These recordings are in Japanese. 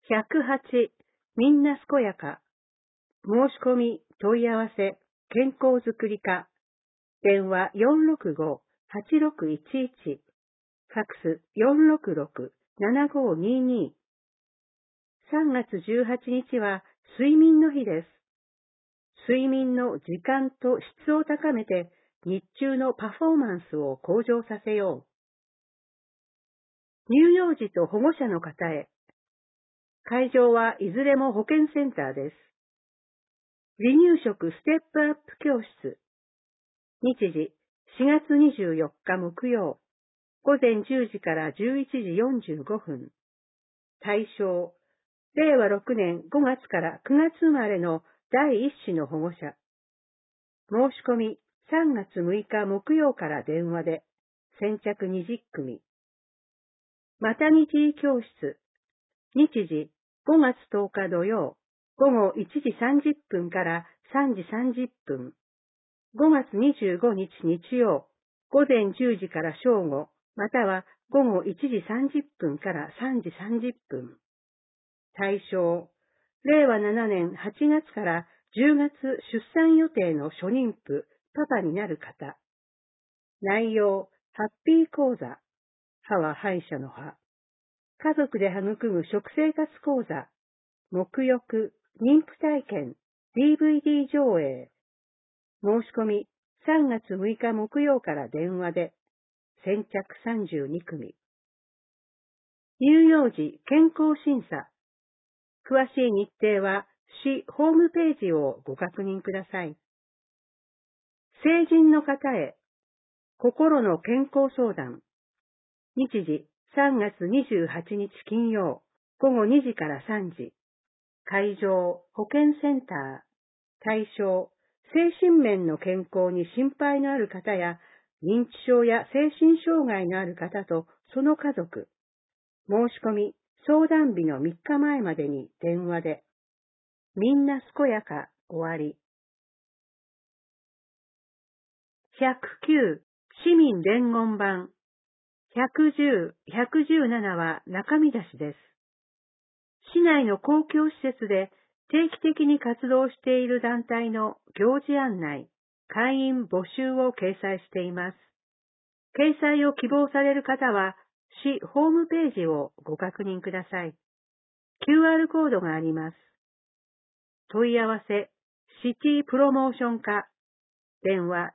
108、みんな健やか。申し込み、問い合わせ、健康づくり課。電話465-8611。ファックス466-7522。3月18日は睡眠の日です。睡眠の時間と質を高めて日中のパフォーマンスを向上させよう。乳幼児と保護者の方へ。会場はいずれも保健センターです。離乳食ステップアップ教室。日時4月24日木曜。午前10時から11時45分。対象、令和6年5月から9月生まれの第一子の保護者。申し込み3月6日木曜から電話で、先着20組。マタニティ教室。日時5月10日土曜、午後1時30分から3時30分。5月25日日曜、午前10時から正午、または午後1時30分から3時30分。対象、令和7年8月から10月出産予定の初妊婦、パパになる方。内容、ハッピー講座。歯は歯医者の歯。家族で育む食生活講座。沐浴、妊婦体験、DVD 上映。申し込み、3月6日木曜から電話で、先着32組。乳幼児健康審査。詳しい日程は、市ホームページをご確認ください。成人の方へ、心の健康相談。日時、3月28日金曜、午後2時から3時。会場、保健センター。対象、精神面の健康に心配のある方や、認知症や精神障害のある方とその家族。申し込み、相談日の3日前までに電話で。みんな健やか、終わり。109、市民伝言版。110、117は中身出しです。市内の公共施設で定期的に活動している団体の行事案内、会員募集を掲載しています。掲載を希望される方は、市ホームページをご確認ください。QR コードがあります。問い合わせ、シティプロモーション課、電話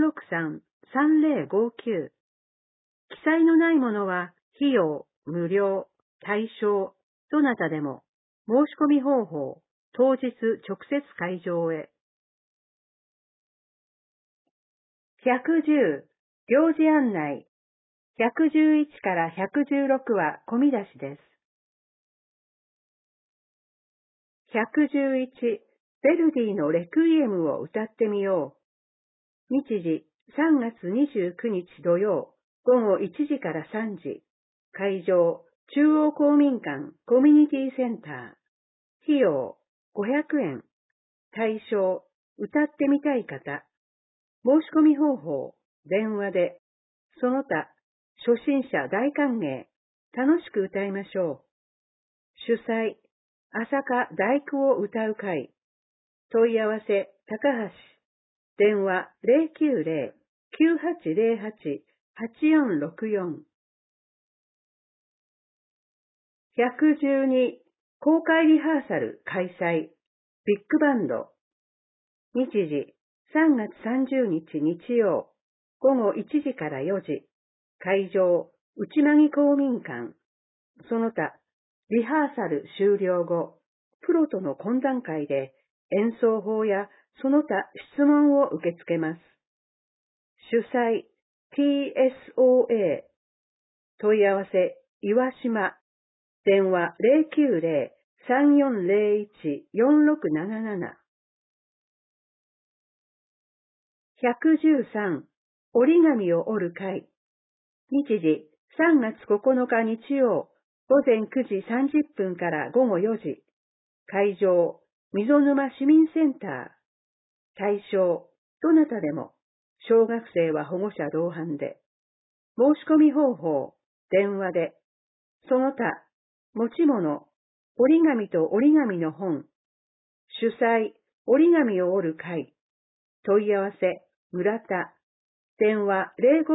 463-3059。記載のないものは、費用、無料、対象、どなたでも、申し込み方法、当日直接会場へ。110、行事案内。111から116は込み出しです。111、ヴェルディのレクイエムを歌ってみよう。日時、3月29日土曜、午後1時から3時。会場、中央公民館コミュニティセンター。費用、500円。対象、歌ってみたい方。申し込み方法、電話で。その他、初心者大歓迎。楽しく歌いましょう。主催、朝霞第九を歌う会。問い合わせ、高橋。電話090-9808-8464。112、公開リハーサル開催。ビッグバンド。日時、3月30日日曜、午後1時から4時。会場、内間木公民館。その他、リハーサル終了後、プロとの懇談会で演奏法やその他質問を受け付けます。主催、TSOA。問い合わせ、岩島。電話090-3401-4677。113、折り紙を折る会。日時、3月9日日曜、午前9時30分から午後4時。会場、溝沼市民センター。対象、どなたでも、小学生は保護者同伴で。申し込み方法、電話で。その他、持ち物、 折り紙と折り紙の本。主催、折り紙を折る会。問い合わせ、村田。電話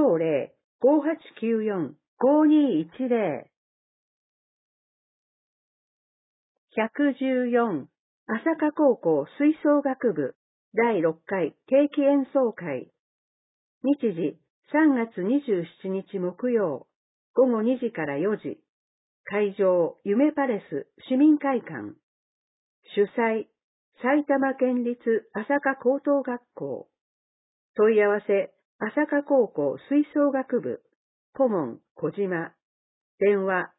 050-5894-5210。114、朝霞高校吹奏楽部第6回定期演奏会。日時3月27日木曜、午後2時から4時。会場、夢パレス市民会館。主催、埼玉県立朝霞高等学校。問い合わせ、朝霞高校吹奏楽部。顧問、小島。電話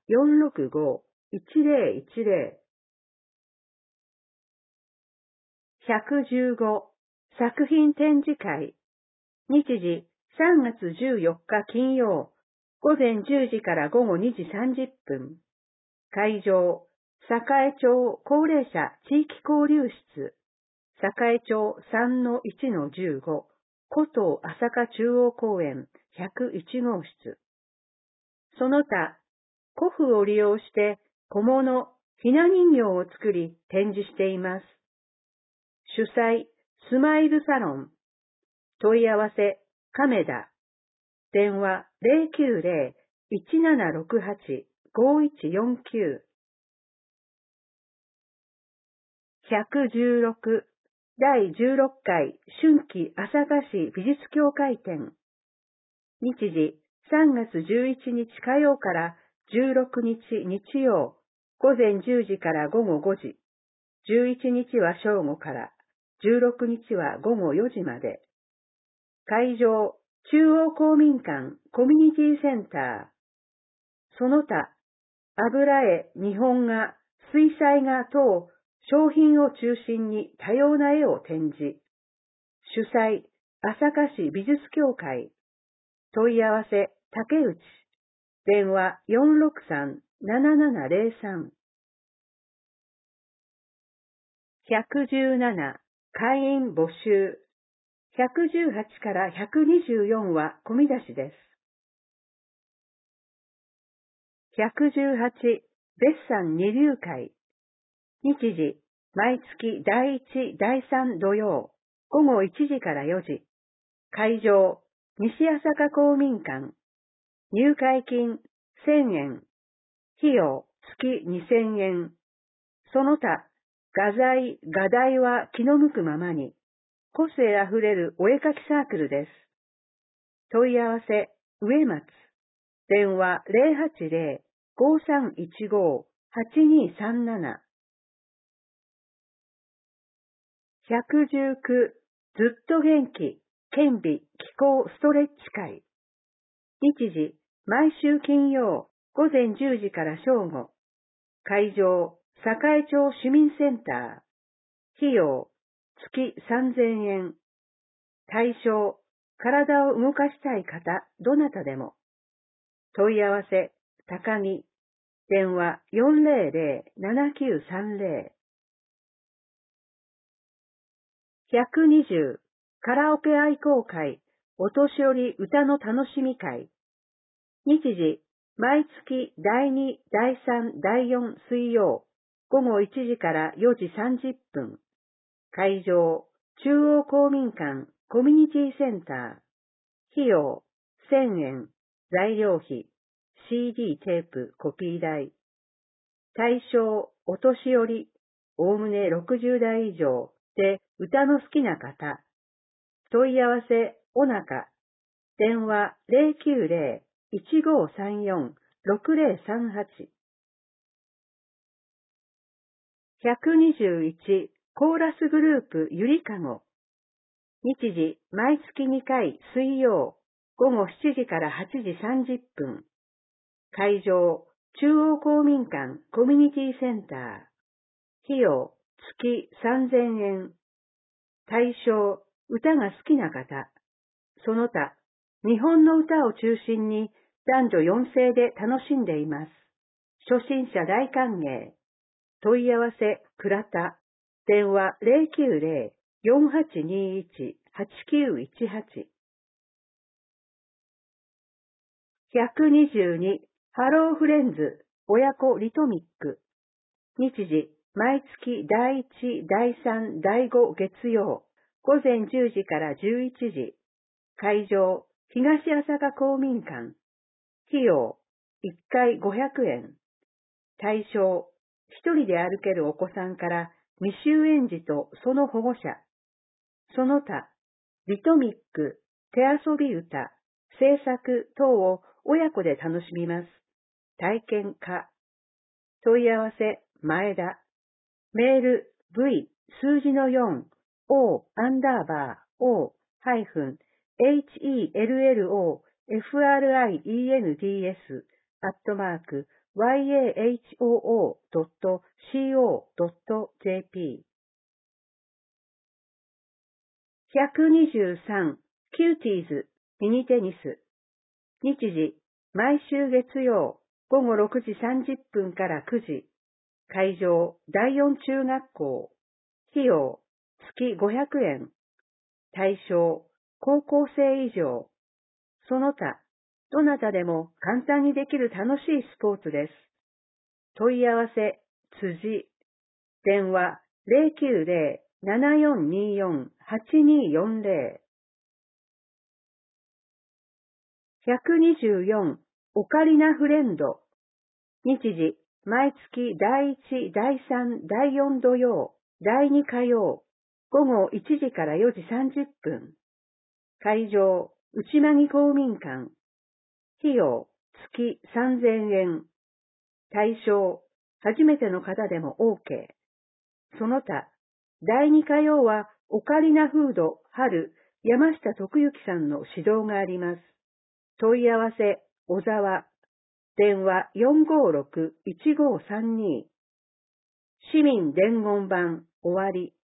465-1010。115、作品展示会。日時3月14日金曜、午前10時から午後2時30分。会場、栄町高齢者地域交流室。栄町 3-1-15、古東朝霞中央公園101号室。その他、古布を利用して小物、ひな人形を作り展示しています。主催、スマイルサロン。問い合わせ、亀田。電話090-1768-5149。116、第16回春季朝霞市美術協会展。日時3月11日火曜から16日日曜、午前10時から午後5時。11日は正午から、16日は午後4時まで。会場、中央公民館コミュニティセンター。その他、油絵、日本画、水彩画等、商品を中心に多様な絵を展示。主催、朝霞市美術協会。問い合わせ、竹内。電話463-7703。117、会員募集。118から124は込み出しです。118、別産二流会。日時、毎月第1、第3土曜、午後1時から4時。会場、西朝霞公民館。入会金1000円。費用月2000円。その他、画材、画題は気の向くままに。個性あふれるお絵かきサークルです。問い合わせ、植松。電話080-5315-8237。119、ずっと元気、健美、気候ストレッチ会。日時、毎週金曜、午前10時から正午。会場、栄町市民センター。費用、月3000円。対象、体を動かしたい方、どなたでも。問い合わせ、高木。電話400-7930。120、カラオケ愛好会、お年寄り歌の楽しみ会。日時、毎月第2、第3、第4水曜、午後1時から4時30分。会場、中央公民館コミュニティセンター。費用、1000円。材料費、CD テープコピー代。対象、お年寄り、おおむね60代以上で歌の好きな方。問い合わせ、おなか。電話090-1534-6038。121、コーラスグループゆりかご。日時、毎月2回水曜、午後7時から8時30分。会場、中央公民館コミュニティセンター。費用、月3000円。対象、歌が好きな方。その他、日本の歌を中心に男女4世で楽しんでいます。初心者大歓迎。問い合わせ、倉田。電話090-4821-8918。122、ハローフレンズ、親子リトミック。 日時、毎月第1、第3、第5月曜、午前10時から11時。会場、東朝霞公民館。費用、1回500円。対象、一人で歩けるお子さんから未就園児とその保護者。その他、リトミック、手遊び歌、制作等を親子で楽しみます。体験可。問い合わせ、前田。メール、V、数字の4、O、O、HELLOFRIENDS、yahoo.co.jp。123、キューティーズ、ミニテニス。日時、毎週月曜、午後6時30分から9時。会場、第4中学校。費用、月500円。対象、高校生以上。その他、どなたでも簡単にできる楽しいスポーツです。問い合わせ、辻。電話、090-7424-8240。124、オカリナフレンド。日時、毎月第1、第3、第4土曜、第2火曜、午後1時から4時30分。会場、内間木公民館。費用、月3000円。対象、初めての方でも OK。その他、第2火曜はオカリナフード春山下徳之さんの指導があります。問い合わせ、小沢。電話456-1532。市民伝言板終わり。